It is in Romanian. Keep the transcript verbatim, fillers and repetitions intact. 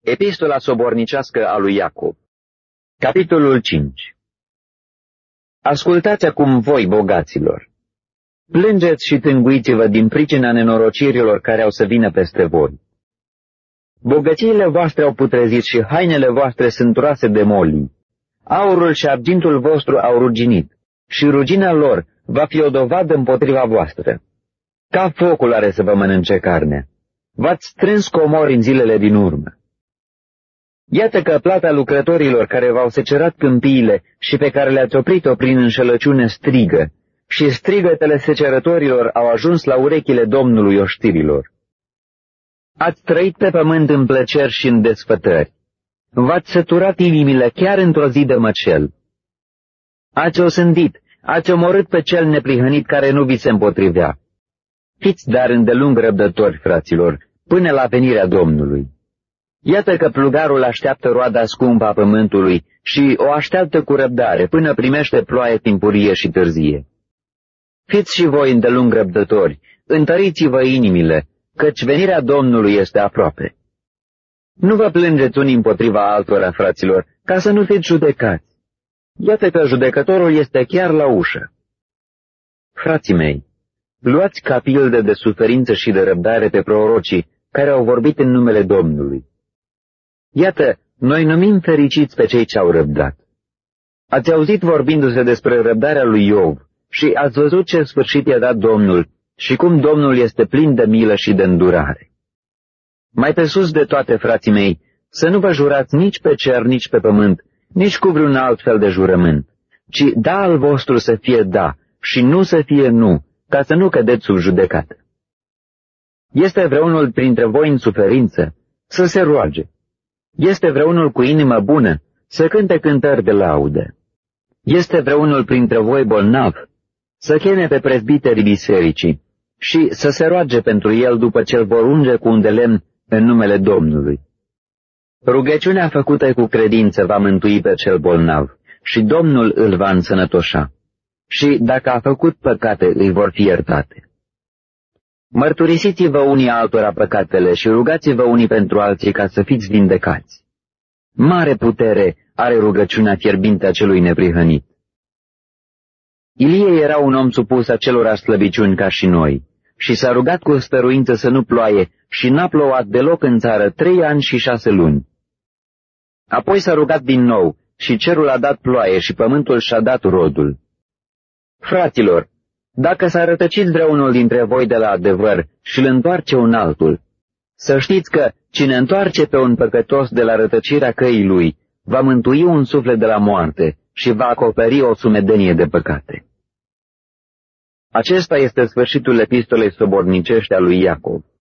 Epistola sobornicească a lui Iacov. Capitolul cinci. Ascultați acum voi, bogaților. Plângeți și tânguiți-vă din pricina nenorocirilor care au să vină peste voi. Bogățiile voastre au putrezit și hainele voastre sunt roase de molii. Aurul și argintul vostru au ruginit și rugina lor va fi o dovadă împotriva voastră. Ca focul are să vă mănânce carnea. V-ați strâns comori în zilele din urmă. Iată că plata lucrătorilor care v-au secerat câmpiile și pe care le-ați oprit-o prin înșelăciune strigă, și strigătele secerătorilor au ajuns la urechile Domnului oștirilor. Ați trăit pe pământ în plăceri și în desfătări. V-ați săturat inimile chiar într-o zi de măcel. Ați osândit, ați omorât pe cel neprihănit care nu vi se împotrivea. Fiți dar îndelung răbdători, fraților, până la venirea Domnului. Iată că plugarul așteaptă roada scumpă a pământului și o așteaptă cu răbdare până primește ploaie timpurie și târzie. Fiți și voi îndelung răbdători, întăriți-vă inimile, căci venirea Domnului este aproape. Nu vă plângeți unii împotriva altora, fraților, ca să nu fiți judecați. Iată că judecătorul este chiar la ușă. Frații mei, luați ca pildă de suferință și de răbdare pe prorocii care au vorbit în numele Domnului. Iată, noi numim fericiți pe cei ce au răbdat. Ați auzit vorbindu-se despre răbdarea lui Iov și ați văzut ce sfârșit i-a dat Domnul și cum Domnul este plin de milă și de îndurare. Mai pe sus de toate, frații mei, să nu vă jurați nici pe cer, nici pe pământ, nici cu vreun alt fel de jurământ, ci da al vostru să fie da și nu să fie nu, ca să nu cădeți sub judecată. Este vreunul printre voi în suferință? Să se roage. Este vreunul cu inimă bună? Să cânte cântări de laudă. Este vreunul printre voi bolnav? Să cheme pe prezbiterii bisericii și să se roage pentru el după ce îl vor unge cu un de lemn în numele Domnului. Rugăciunea făcută cu credință va mântui pe cel bolnav și Domnul îl va însănătoșa. Și dacă a făcut păcate, îi vor fi iertate. Mărturisiți-vă unii altora păcatele și rugați-vă unii pentru alții ca să fiți vindecați. Mare putere are rugăciunea fierbinte a celui neprihănit. Ilie era un om supus acelora slăbiciuni ca și noi și s-a rugat cu stăruință să nu ploaie și n-a plouat deloc în țară trei ani și șase luni. Apoi s-a rugat din nou și cerul a dat ploaie și pământul și-a dat rodul. Fraților, dacă s-a rătăcit vreunul dintre voi de la adevăr și îl întoarce un altul, să știți că cine întoarce pe un păcătos de la rătăcirea căii lui, va mântui un suflet de la moarte și va acoperi o sumedenie de păcate. Acesta este sfârșitul epistolei sobornicești a lui Iacov.